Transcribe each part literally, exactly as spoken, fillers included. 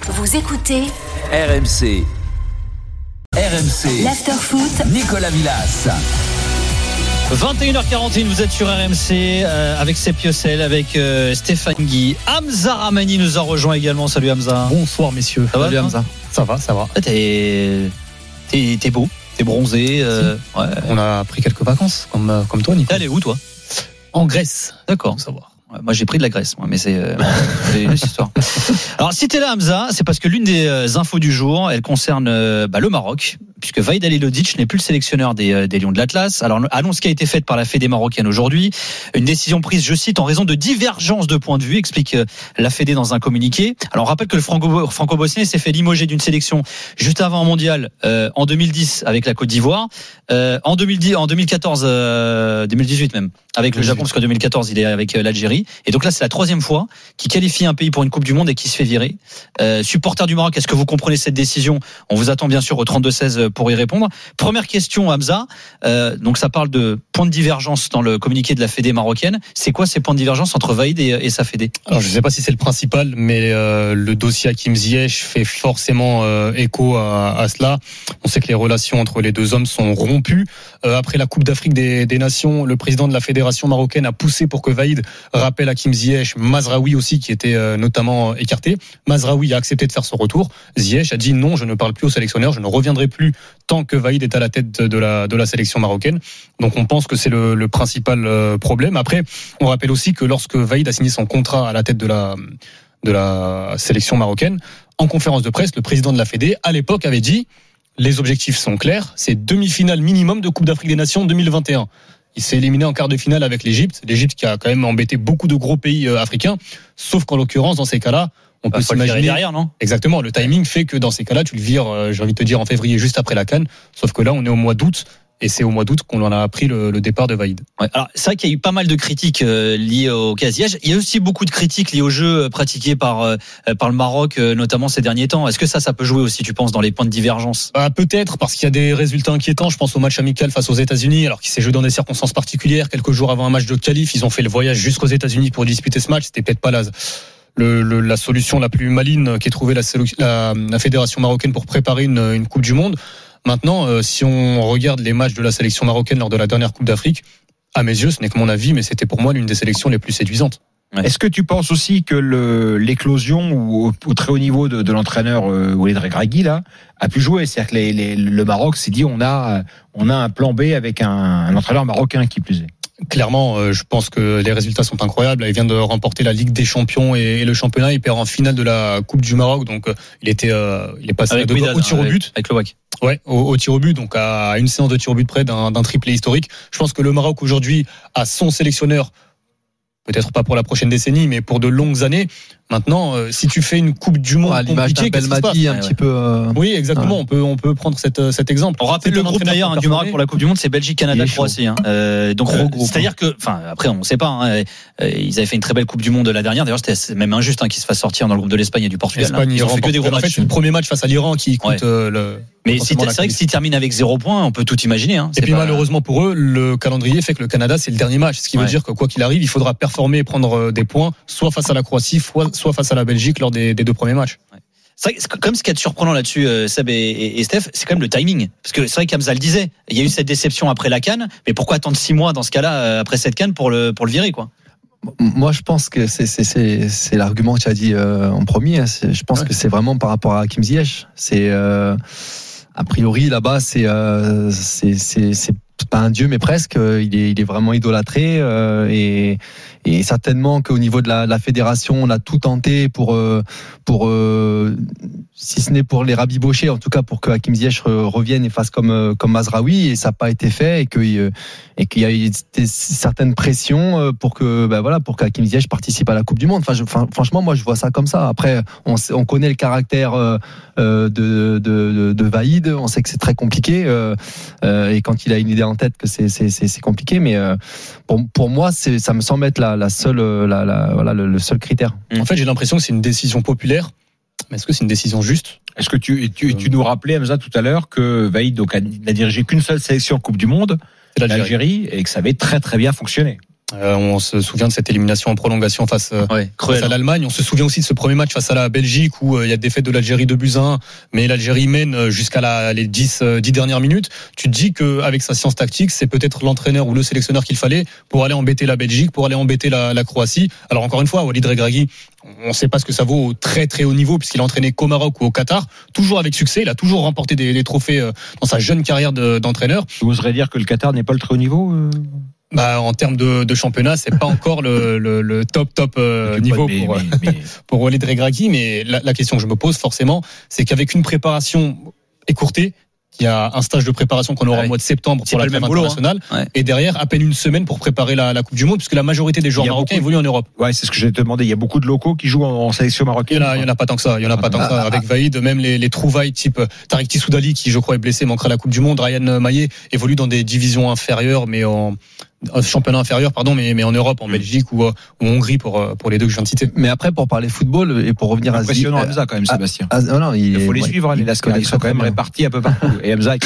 Vous écoutez R M C. R M C. l'Afterfoot. Nicolas Villas. vingt et une heures quarante et un, vous êtes sur R M C euh, avec Sepp Yossel, avec euh, Stéphane Guy. Hamza Ramani nous a rejoint également. Salut Hamza. Bonsoir messieurs. Ça va, Salut Hamza. Ça va, ça va. T'es, t'es, t'es beau, t'es bronzé. Euh, si. ouais. On a pris quelques vacances, comme, comme toi, Nico. T'es allé où toi? En Grèce. D'accord. Savoir. Moi j'ai pris de la graisse, moi, mais c'est, euh, c'est une autre histoire. Alors si t'es là Hamza, c'est parce que l'une des euh, infos du jour, elle concerne euh, bah, le Maroc, puisque Vahid Halilhodžić n'est plus le sélectionneur des, euh, des Lions de l'Atlas. Alors annonce qui a été faite par la Fédé marocaine aujourd'hui, une décision prise, je cite, en raison de divergences de points de vue, explique euh, la Fédé dans un communiqué. Alors on rappelle que le franco- franco-bosnien s'est fait limoger d'une sélection juste avant un mondial euh, en deux mille dix avec la Côte d'Ivoire, euh, en deux mille dix, en deux mille quatorze, euh, deux mille dix-huit même avec le Japon, parce qu'en deux mille quatorze il est avec euh, l'Algérie. Et donc là, c'est la troisième fois qu'il qualifie un pays pour une Coupe du Monde et qui se fait virer. Euh, supporter du Maroc, est-ce que vous comprenez cette décision? On vous attend bien sûr au trente-deux seize pour y répondre. Première question, Hamza. Euh, donc ça parle de points de divergence dans le communiqué de la Fédé marocaine. C'est quoi ces points de divergence entre Vahid et, et sa Fédé? Alors je ne sais pas si c'est le principal, mais euh, le dossier Hakim Ziyech fait forcément euh, écho à, à cela. On sait que les relations entre les deux hommes sont rompues. Euh, après la Coupe d'Afrique des, des Nations, le président de la Fédération marocaine a poussé pour que Vahid rappelle Hakim Ziyech, Mazraoui aussi qui était euh, notamment écarté. Mazraoui a accepté de faire son retour. Ziyech a dit non, je ne parle plus au sélectionneur, je ne reviendrai plus tant que Vahid est à la tête de la de la sélection marocaine. Donc on pense que c'est le, le principal euh, problème. Après, on rappelle aussi que lorsque Vahid a signé son contrat à la tête de la de la sélection marocaine, en conférence de presse, le président de la Fédé à l'époque avait dit les objectifs sont clairs, c'est demi-finale minimum de Coupe d'Afrique des Nations deux mille vingt et un. Il s'est éliminé en quart de finale avec l'Égypte. L'Égypte qui a quand même embêté beaucoup de gros pays africains. Sauf qu'en l'occurrence, dans ces cas-là, on bah, peut s'imaginer. Derrière, non? Exactement. Le timing fait que dans ces cas-là, tu le vires, euh, j'ai envie de te dire, en février, juste après la CAN. Sauf que là, on est au mois d'août. Et c'est au mois d'août qu'on en a appris le, le départ de Vahid. Ouais, alors c'est vrai qu'il y a eu pas mal de critiques euh, liées au cas Ziyech. Il y a aussi beaucoup de critiques liées au jeu pratiqué par euh, par le Maroc, euh, notamment ces derniers temps. Est-ce que ça, ça peut jouer aussi, tu penses, dans les points de divergence? Bah, peut-être, parce qu'il y a des résultats inquiétants. Je pense au match amical face aux États-Unis, alors qu'il s'est joué dans des circonstances particulières. Quelques jours avant un match de qualif, ils ont fait le voyage jusqu'aux États-Unis pour disputer ce match. C'était peut-être pas la Le, le, la solution la plus maligne qu'ait trouvée la, la, la fédération marocaine pour préparer une, une Coupe du Monde. Maintenant, euh, si on regarde les matchs de la sélection marocaine lors de la dernière Coupe d'Afrique, à mes yeux, ce n'est que mon avis, mais c'était pour moi l'une des sélections les plus séduisantes. Ouais. Est-ce que tu penses aussi que le, l'éclosion ou au, au très haut niveau de, de l'entraîneur euh, Walid Regragui là a pu jouer? C'est-à-dire que les, les, le Maroc s'est dit on a on a un plan B avec un, un entraîneur marocain qui plus est. Clairement, euh, je pense que les résultats sont incroyables. Il vient de remporter la Ligue des Champions et, et le championnat. Il perd en finale de la Coupe du Maroc, donc euh, il était, euh, il est passé avec à deux Widad, au tir au but. Avec le W A C. Ouais, au, au tir au but, donc à une séance de tir au but près d'un, d'un triplé historique. Je pense que le Maroc aujourd'hui a son sélectionneur. Peut-être pas pour la prochaine décennie, mais pour de longues années. Maintenant, euh, si tu fais une Coupe du Monde, à l'image d'un Belmadi, un ouais, petit ouais. peu. Euh... Oui, exactement. Ouais. On peut, on peut prendre cette, cet exemple. On rappelle c'est le groupe d'ailleurs hein, du Maroc pour la Coupe du Monde, c'est Belgique, Canada, Croatie. Hein. Euh, donc, euh, c'est-à-dire que, enfin, après, on ne sait pas. Hein, euh, ils avaient fait une très belle Coupe du Monde la dernière. D'ailleurs, c'était même injuste hein, qu'ils se fassent sortir dans le groupe de l'Espagne et du Portugal. L'Espagne, hein. Ils ont fait que des gros matchs. En fait, c'est le premier match face à l'Iran qui coûte ouais. euh, le. Mais c'est, c'est vrai que s'ils terminent avec zéro point, on peut tout imaginer. Hein. Et puis pas... malheureusement pour eux, le calendrier fait que le Canada c'est le dernier match, ce qui veut ouais. dire que quoi qu'il arrive, il faudra performer et prendre des points, soit face à la Croatie, soit face à la Belgique lors des, des deux premiers matchs. Ouais. C'est vrai, c'est comme ce qui est surprenant là-dessus, Seb et, et, et Steph, c'est quand même le timing. Parce que c'est vrai qu'Hamza le disait, il y a eu cette déception après la CAN, mais pourquoi attendre six mois dans ce cas-là après cette CAN pour le pour le virer quoi? Moi, je pense que c'est c'est c'est, c'est l'argument que tu as dit euh, en premier. C'est, je pense ouais. que c'est vraiment par rapport à Hakim Ziyech. C'est euh, a priori là-bas, c'est euh, c'est c'est c'est pas un dieu, mais presque. Il est il est vraiment idolâtré euh, et et certainement qu'au niveau de la, la fédération, on a tout tenté pour pour euh, si ce n'est pour les rabibocher, en tout cas pour que Hakim Ziyech revienne et fasse comme comme Mazraoui, et ça n'a pas été fait, et que et qu'il y a eu certaines pressions pour que ben voilà pour qu'Hakim Ziyech participe à la Coupe du Monde. Enfin, je, enfin franchement, moi je vois ça comme ça. Après, on on connaît le caractère euh, de, de de de Vahid, on sait que c'est très compliqué euh, euh, et quand il a une idée en tête que c'est c'est c'est, c'est compliqué, mais euh, pour pour moi c'est ça me semble être la la seule la, la voilà le, le seul critère. En fait, j'ai l'impression que c'est une décision populaire. Mais est-ce que c'est une décision juste ? Est-ce que tu, tu, tu nous rappelais, Hamza, tout à l'heure, que Vahid donc, n'a dirigé qu'une seule sélection en Coupe du Monde, l'Algérie, et que ça avait très très bien fonctionné. Euh, on se souvient de cette élimination en prolongation face, ouais, face à l'Allemagne. On se souvient aussi de ce premier match face à la Belgique où euh, il y a défaite de l'Algérie deux buts à un, mais l'Algérie mène jusqu'à la, les dix, euh, dix dernières minutes. Tu te dis qu'avec sa science tactique, c'est peut-être l'entraîneur ou le sélectionneur qu'il fallait pour aller embêter la Belgique, pour aller embêter la, la Croatie. Alors encore une fois, Walid Regragui, on ne sait pas ce que ça vaut au très très haut niveau puisqu'il a entraîné qu'au Maroc ou au Qatar, toujours avec succès. Il a toujours remporté des, des trophées euh, dans sa jeune carrière de, d'entraîneur. Vous oserez dire que le Qatar n'est pas le très haut niveau euh Bah, en termes de, de championnat, c'est pas encore le, le, le top top euh, niveau mais, pour, mais, mais... pour Walid Regragui. Mais la, la question que je me pose forcément, c'est qu'avec une préparation écourtée, il y a un stage de préparation qu'on aura ouais. au mois de septembre c'est pour la trêve internationale, hein. ouais. et derrière à peine une semaine pour préparer la, la Coupe du Monde, puisque la majorité des joueurs marocains évoluent en Europe. Ouais, c'est ce que j'allais te demander. Il y a beaucoup de locaux qui jouent en, en sélection marocaine. Il y en a, il y en a pas tant que ça. Il y en a pas tant que ça. Avec ah, Vaïd, même les, les trouvailles type Tariq Tissoudali, qui je crois est blessé, manquera la Coupe du Monde. Ryan Maillet évolue dans des divisions inférieures, mais en championnat inférieur, pardon, mais, mais en Europe, en Belgique ou, ou en Hongrie pour, pour les deux que je viens de citer. Mais après, pour parler football et pour revenir à impressionnant Hamza quand même, Sébastien. Ah, non, non, il, il faut les ouais, suivre, les Lascars. Ils sont quand même bien répartis un peu partout. Et Hamza,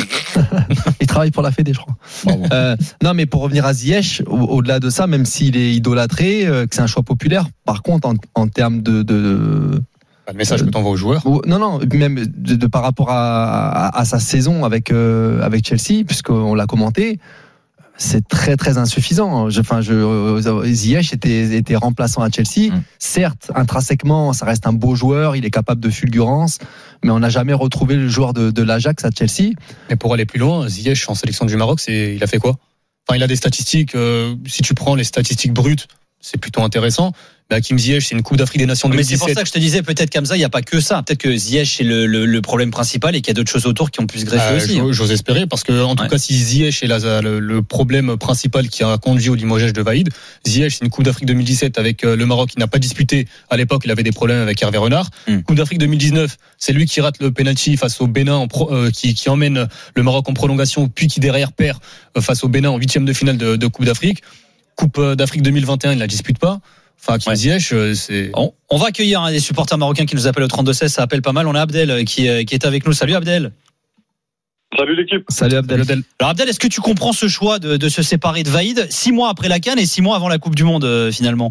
il travaille pour la Fédé, je crois. Bon, bon. Euh, non, mais pour revenir à Ziyech, au, au-delà de ça, même s'il est idolâtré, euh, que c'est un choix populaire, par contre, en, en termes de, de le message que t'envoies aux joueurs. Non, non, même de, de par rapport à, à, à sa saison avec euh, avec Chelsea, puisqu'on l'a commenté, c'est très très insuffisant. Je, enfin, je, Ziyech était était remplaçant à Chelsea. Mmh. Certes, intrinsèquement, ça reste un beau joueur, il est capable de fulgurance, mais on n'a jamais retrouvé le joueur de, de l'Ajax à Chelsea. Mais pour aller plus loin, Ziyech en sélection du Maroc, c'est, il a fait quoi? Enfin, il a des statistiques. Euh, si tu prends les statistiques brutes, c'est plutôt intéressant. Mais Hakim Ziyech, c'est une Coupe d'Afrique des Nations deux mille dix-sept. Mais c'est pour ça que je te disais, peut-être qu'Hamza, il n'y a pas que ça. Peut-être que Ziyech, c'est le, le, le problème principal et qu'il y a d'autres choses autour qui ont pu se greffer euh, aussi. Hein. J'ose espérer, parce que, en tout ouais. cas, si Ziyech est la, le, le problème principal qui a conduit au limogeage de Vaïd, Ziyech, c'est une Coupe d'Afrique deux mille dix-sept avec le Maroc qui n'a pas disputé. À l'époque, il avait des problèmes avec Hervé Renard. Mm. Coupe d'Afrique deux mille dix-neuf, c'est lui qui rate le penalty face au Bénin, en pro, euh, qui, qui emmène le Maroc en prolongation, puis qui derrière perd face au Bénin en huitième de finale de, de Coupe d'Afrique. Coupe d'Afrique deux mille vingt et un, il ne la dispute pas. Enfin, Hakim ouais. Ziyech, c'est. On, on va accueillir un des supporters marocains qui nous appelle au trente-deux seize. Ça appelle pas mal. On a Abdel qui, qui est avec nous. Salut Abdel. Salut l'équipe. Salut Abdel. Salut Abdel. Alors Abdel, est-ce que tu comprends ce choix de, de se séparer de Vaïd six mois après la CAN et six mois avant la Coupe du Monde euh, finalement?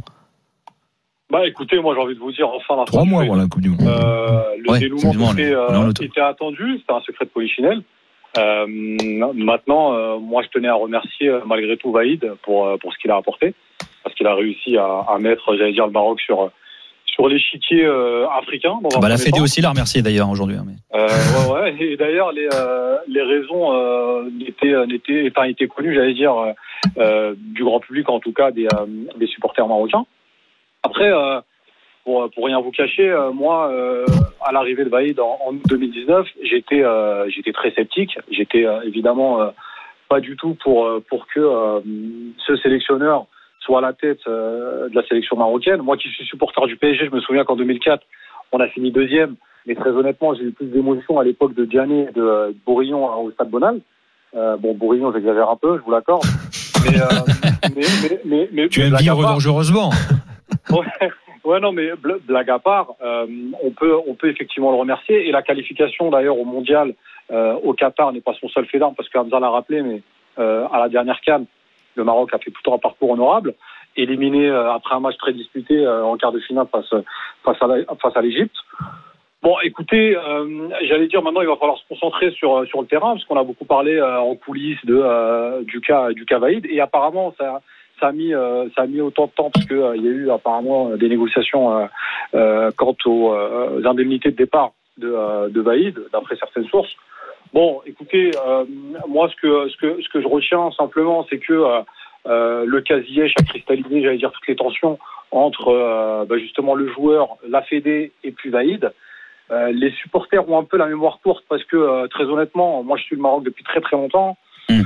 Bah écoutez, moi j'ai envie de vous dire enfin la trois mois avant la Coupe du Monde. Euh, le ouais, dénouement était, euh, était attendu. C'était un secret de polichinelle. Euh, maintenant, euh, moi je tenais à remercier euh, malgré tout Vaïd pour pour ce qu'il a apporté. Parce qu'il a réussi à, à mettre, j'allais dire, le Maroc sur sur l'échiquier euh, africain. Dans bah, la Fédé aussi l'a remercié d'ailleurs aujourd'hui. Mais... Euh, ouais, ouais. Et d'ailleurs, les euh, les raisons euh, n'étaient n'étaient enfin étaient connues, j'allais dire, euh, du grand public, en tout cas des euh, des supporters marocains. Après, euh, pour pour rien vous cacher, euh, moi, euh, à l'arrivée de Vaïd en, en deux mille dix-neuf, j'étais euh, j'étais très sceptique. J'étais euh, évidemment euh, pas du tout pour pour que euh, ce sélectionneur soit à la tête euh, de la sélection marocaine. Moi qui suis supporter du P S G, je me souviens qu'en deux mille quatre, on a fini deuxième, mais très honnêtement, j'ai eu plus d'émotions à l'époque de Diané et de, de Bourillon au Stade Bonal. Euh, bon, Bourillon, j'exagère un peu, je vous l'accorde. Mais, euh, mais, mais, mais, mais, tu aimes vivre dangereusement. Ouais, ouais, non, mais blague à part, euh, on peut, on peut effectivement le remercier. Et la qualification d'ailleurs au Mondial euh, au Qatar n'est pas son seul fait d'armes, parce que Hamza l'a rappelé, mais euh, à la dernière CAN, le Maroc a fait plutôt un parcours honorable, éliminé euh, après un match très disputé euh, en quart de finale face face à la, face à l'Égypte. Bon, écoutez, euh, j'allais dire maintenant il va falloir se concentrer sur sur le terrain, parce qu'on a beaucoup parlé euh, en coulisses de euh, du cas du cas Vaïd, et apparemment ça ça a mis euh, ça a mis autant de temps parce que euh, il y a eu apparemment des négociations euh, euh, quant aux, euh, aux indemnités de départ de euh, de Vaïd, d'après certaines sources. Bon, écoutez, euh, moi, ce que, ce que, ce que je retiens simplement, c'est que euh, euh, le cas Ziyech a cristallisé, j'allais dire, toutes les tensions entre euh, bah, justement le joueur, la Fédé et puis Vaïd. Euh, les supporters ont un peu la mémoire courte parce que, euh, très honnêtement, moi, je suis le Maroc depuis très très longtemps. Mmh.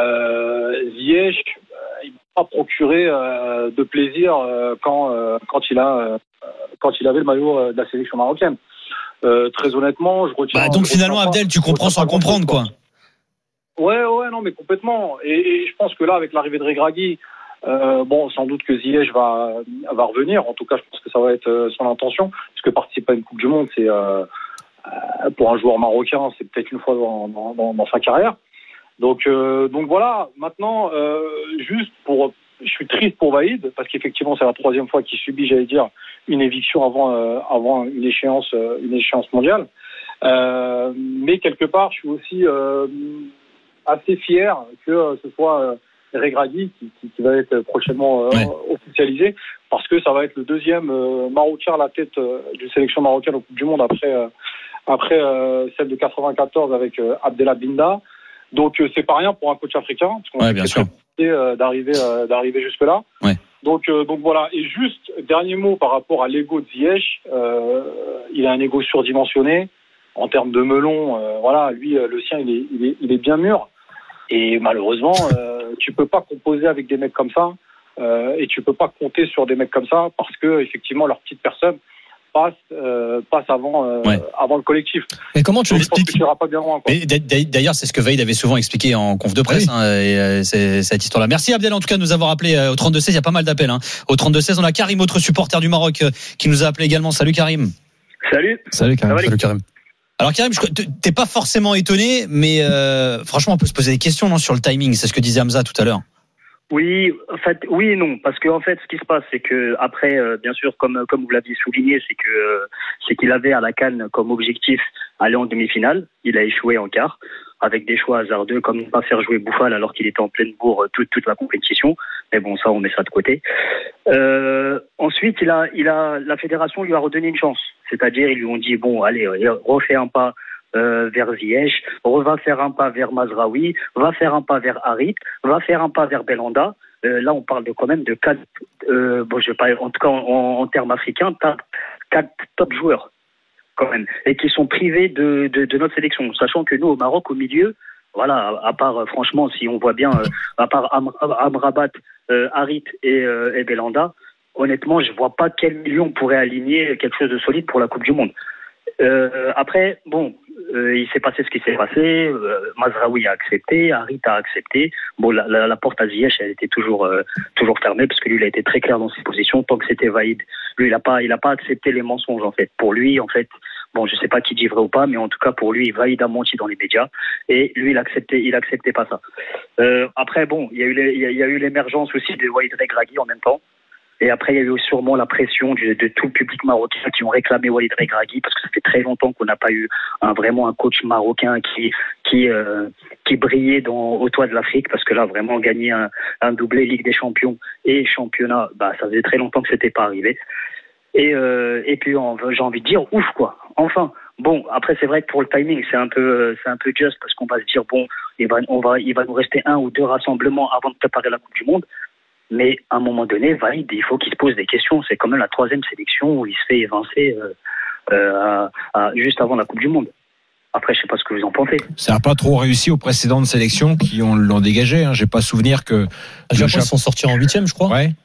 Euh, Ziyech, euh, il m'a pas procuré euh, de plaisir euh, quand euh, quand il a euh, quand il avait le maillot de la sélection marocaine. Euh, très honnêtement, je retiens. Bah donc je finalement, retiens Abdel, pas, tu comprends sans comprendre, quoi. Ouais, ouais, non, mais complètement. Et, et je pense que là, avec l'arrivée de Regragui, euh, bon, sans doute que Ziyech va va revenir. En tout cas, je pense que ça va être son intention, puisque participer à une Coupe du Monde, c'est euh, pour un joueur marocain, c'est peut-être une fois dans dans, dans, dans sa carrière. Donc euh, donc voilà. Maintenant, euh, juste pour je suis triste pour Vaïd parce qu'effectivement c'est la troisième fois qu'il subit, j'allais dire, une éviction avant euh, avant une échéance euh, une échéance mondiale. Euh, mais quelque part, je suis aussi euh, assez fier que euh, ce soit euh, Regragui qui, qui, qui va être prochainement euh, ouais. officialisé, parce que ça va être le deuxième euh, Marocain à la tête euh, d'une sélection marocaine au Coupe du Monde après euh, après euh, celle de quatre-vingt-quatorze avec euh, Abdellah Binda. Donc euh, c'est pas rien pour un coach africain, parce qu'on ouais, bien sûr. Euh, d'arriver euh, d'arriver jusque là. Ouais. Donc euh, donc voilà. Et juste dernier mot par rapport à l'ego de Ziyech, euh, il a un ego surdimensionné en termes de melon. Euh, voilà, lui euh, le sien il est il est il est bien mûr. Et malheureusement, euh, tu peux pas composer avec des mecs comme ça, euh, et tu peux pas compter sur des mecs comme ça parce que effectivement leur petite personne passe euh, passe avant euh, ouais. avant le collectif. Mais comment tu Donc, expliques? Tu iras pas bien loin, quoi. Et d'ailleurs, c'est ce que Vaïd avait souvent expliqué en conf de presse, oui. hein, et, euh, c'est, cette histoire-là. Merci Abdel en tout cas de nous avoir appelé euh, au trente-deux seize. Il y a pas mal d'appels. Hein. Au trente-deux seize, on a Karim, autre supporter du Maroc, euh, qui nous a appelé également. Salut Karim. Salut. Salut Karim. Salut Karim. Alors Karim, je, t'es pas forcément étonné, mais euh, franchement, on peut se poser des questions non, sur le timing. C'est ce que disait Hamza tout à l'heure. Oui, en fait, oui et non, parce que en fait, ce qui se passe, c'est que après, euh, bien sûr, comme comme vous l'aviez souligné, c'est que euh, c'est qu'il avait à la CAN comme objectif aller en demi-finale. Il a échoué en quart, avec des choix hasardeux, comme ne pas faire jouer Bouffal alors qu'il était en pleine bourre toute toute la compétition. Mais bon, ça, on met ça de côté. Euh, ensuite, il a il a la fédération lui a redonné une chance, c'est-à-dire ils lui ont dit bon, allez, refais un pas. Euh, vers Ziyech, va faire un pas vers Mazraoui, va faire un pas vers Harit, va faire un pas vers Belhanda. Euh, là, on parle de quand même de quatre, euh, bon, je sais pas, en tout cas en, en termes africains, quatre top joueurs quand même, et qui sont privés de, de, de notre sélection, sachant que nous au Maroc, au milieu, voilà, à part franchement, si on voit bien, euh, à part Am, Amrabat, euh, Harit et, euh, et Belhanda, honnêtement, je vois pas quel milieu on pourrait aligner quelque chose de solide pour la Coupe du Monde. Euh, après, bon, euh, il s'est passé ce qui s'est passé. Euh, Mazraoui a accepté, Harit a accepté. Bon, la, la, la porte à Ziyech, elle était toujours euh, toujours fermée parce que lui, il a été très clair dans ses positions. Tant que c'était Vaïd, lui, il a pas, il a pas accepté les mensonges en fait. Pour lui, en fait, bon, je sais pas qui dit vrai ou pas, mais en tout cas pour lui, Vaïd a menti dans les médias et lui, il acceptait, il acceptait pas ça. Euh, après, bon, il y a eu, les, il y a, il y a eu l'émergence aussi de Walid Regragui en même temps. Et après, il y a eu sûrement la pression de, de tout le public marocain qui ont réclamé Walid Regragui parce que ça fait très longtemps qu'on n'a pas eu un, vraiment un coach marocain qui qui euh, qui brillait dans, au toit de l'Afrique, parce que là, vraiment gagner un, un doublé Ligue des Champions et championnat, bah ça faisait très longtemps que c'était pas arrivé. Et euh, et puis on, j'ai envie de dire ouf quoi. Enfin. Bon, après c'est vrai que pour le timing c'est un peu c'est un peu juste parce qu'on va se dire bon, il va on va il va nous rester un ou deux rassemblements avant de préparer la Coupe du Monde. Mais à un moment donné, Vaïd, il faut qu'il se pose des questions. C'est quand même la troisième sélection où il se fait évincer euh, euh, à, à, juste avant la Coupe du Monde. Après, je sais pas ce que vous en pensez. Ça n'a pas trop réussi aux précédentes sélections qui ont, l'ont dégagé. Hein. J'ai pas souvenir que. Le Japon, ils sont sortis en huitième, je crois. Ouais.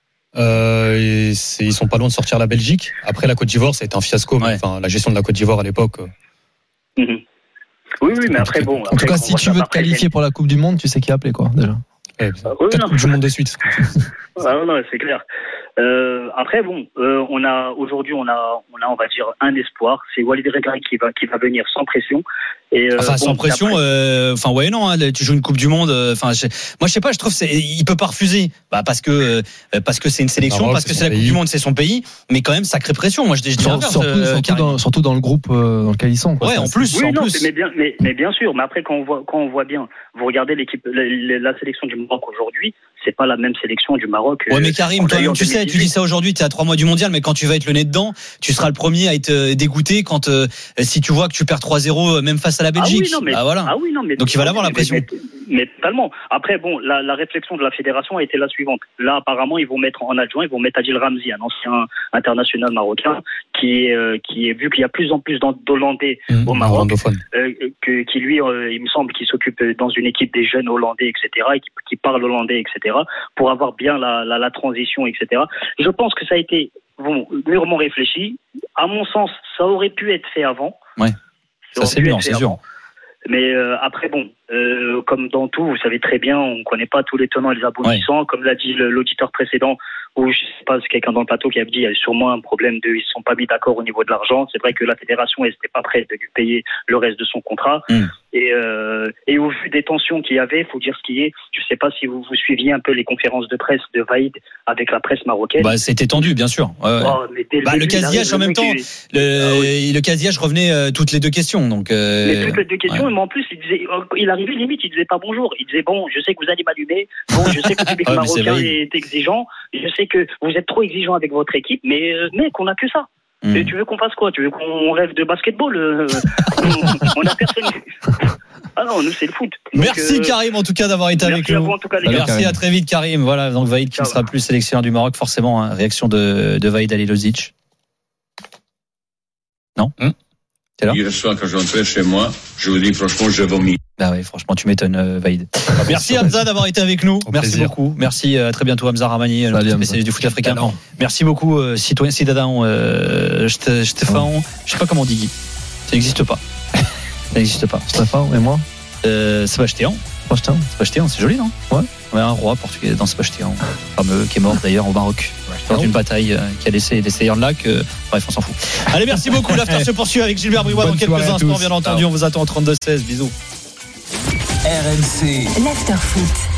Euh, et c'est, ils sont pas loin de sortir la Belgique. Après la Côte d'Ivoire, ça a été un fiasco. Ouais. Mais, enfin, la gestion de la Côte d'Ivoire à l'époque. Euh... Mmh. Oui, oui, mais après, bon. En tout cas, si tu veux te qualifier pour la Coupe du Monde, tu sais qui appeler, quoi, déjà. Ouais, ah, oui, quatre Coupes du Monde de suite. Ah, non, c'est clair. Euh, après, bon, euh, on a aujourd'hui, on a, on a, on va dire, un espoir. C'est Walid Regragui qui va, qui va venir sans pression. Et, euh, enfin, bon, sans pression. Enfin, euh, ouais, non. Hein, tu joues une Coupe du Monde. Enfin, euh, moi, je sais pas. Je trouve, c'est, il peut pas refuser. Bah, parce que, euh, parce que c'est une sélection, Maroc, parce que c'est, c'est la Coupe du Monde, c'est son pays. Mais quand même, sacrée pression. Moi, je, je dis surtout, euh, surtout, dans, surtout dans le groupe euh, dans lequel ils sont. Quoi. Ouais, en plus. Oui, en non, plus. Mais bien, mais, mais bien sûr. Mais après, quand on voit, quand on voit bien, vous regardez l'équipe, la, la sélection du Maroc aujourd'hui. C'est pas la même sélection du Maroc. Ouais, mais Karim, toi-même, tu sais, tu dis ça aujourd'hui, tu es à trois mois du mondial, mais quand tu vas être le nez dedans, tu seras le premier à être dégoûté quand, euh, si tu vois que tu perds trois zéro, même face à la Belgique. Ah oui, non, mais, ah, voilà. ah oui, non, mais, donc il va l'avoir la pression. Mais, mais, mais totalement. Après, bon, la, la réflexion de la fédération a été la suivante. Là, apparemment, ils vont mettre en adjoint, ils vont mettre Adil Ramzi, un ancien international marocain, qui est, euh, qui est vu qu'il y a plus en plus d'Hollandais mmh, au Maroc, euh, que, qui lui, euh, il me semble, qu'il s'occupe dans une équipe des jeunes Hollandais, et cetera, et qui, qui parle hollandais, et cetera, pour avoir bien la, la, la transition, et cetera. Je pense que ça a été bon, mûrement réfléchi. À mon sens, ça aurait pu être fait avant. Ouais. Ça, ça c'est bien, c'est sûr. Mais euh, après, bon, euh, comme dans tout, vous savez très bien, on ne connaît pas tous les tenants et les aboutissants. Ouais. Comme l'a dit le, l'auditeur précédent, ou je sais pas, c'est quelqu'un dans le plateau qui a dit il y a sûrement un problème de, ils se sont pas mis d'accord au niveau de l'argent. C'est vrai que la fédération, elle n'était pas prête de lui payer le reste de son contrat. Mm. Et, euh, et au vu des tensions qu'il y avait, il faut dire ce qui est. Je sais pas si vous, vous suiviez un peu les conférences de presse de Vaïd avec la presse marocaine. Bah, c'était tendu, bien sûr. Ouais, ouais. Oh, mais le, bah, le casiage en même temps, est... le, ah, oui. le casiage revenait euh, toutes les deux questions. Donc, euh... mais toutes les deux questions, ouais. Mais en plus, il disait, il arrivait limite, il disait pas bonjour. Il disait bon, je sais que vous allez m'allumer. Bon, je sais que le public ouais, marocain est, est exigeant. Je sais que vous êtes trop exigeant avec votre équipe, mais euh, mec, on a que ça. Mmh. Et tu veux qu'on fasse quoi? Tu veux qu'on rêve de basketball? euh, on, on a personne. Ah non, nous c'est le foot. Donc, merci euh, Karim en tout cas d'avoir été avec nous. Vous, en tout cas, les merci Karim. À très vite Karim. Voilà, donc Vaïd qui ne sera plus sélectionneur du Maroc, forcément. Hein, réaction de, de Vaïd Halilovic. Non mmh. C'est là. Hier soir quand je rentrais chez moi, je vous dis franchement, je vomis. Bah oui, franchement, tu m'étonnes, euh, Vaïd. Merci Hamza d'avoir été avec nous. Au Merci plaisir. beaucoup. Merci à très bientôt Hamza Ramani, le spécialiste du foot africain. Non. Merci beaucoup, euh, citoyen Cidadin euh, Stéphane. Je sais pas comment on dit. Ça n'existe pas. Ça n'existe pas. Stéphane et moi. Euh, Sébastien. Sébastien. Sébastien, c'est joli, non? Ouais. Ouais, un roi portugais dans Sébastien, fameux, qui est mort d'ailleurs au Maroc dans une bataille euh, qui a laissé des Seyeurs de lac. Euh, bref, on s'en fout. Allez, merci beaucoup. L'after se poursuit avec Gilbert Bribois dans quelques instants. Bien entendu, on vous attend au trente-deux seize. Bisous. R M C. L'after foot.